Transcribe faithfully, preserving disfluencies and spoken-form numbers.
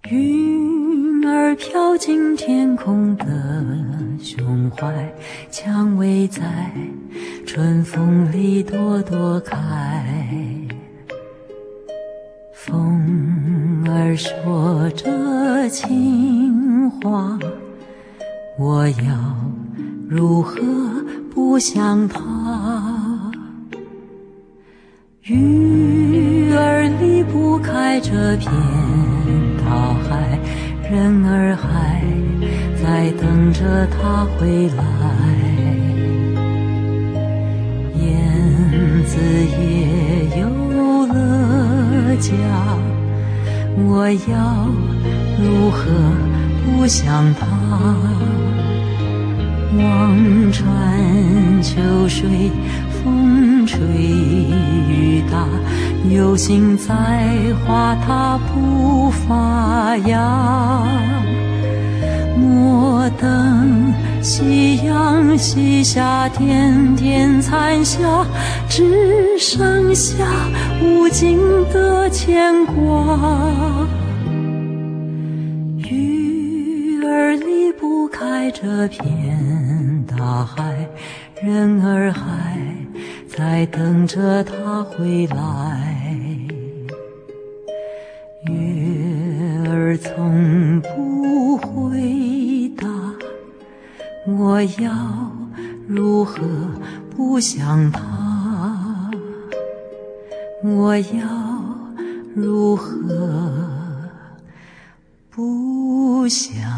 云儿飘进天空的胸怀，蔷薇在春风里朵朵开。风儿说着情话，我要如何不想他？鱼儿离不开这片大海，人儿还在等着他回来。燕子也有了家，我要如何不想他？望穿秋水，风吹雨打，有心栽花它不发芽。莫等夕阳西下，点点残霞，只剩下无尽的牵挂。鱼儿离不开这片大海，人儿还在等着他回来。月儿从不回答，我要如何不想他？我要如何不想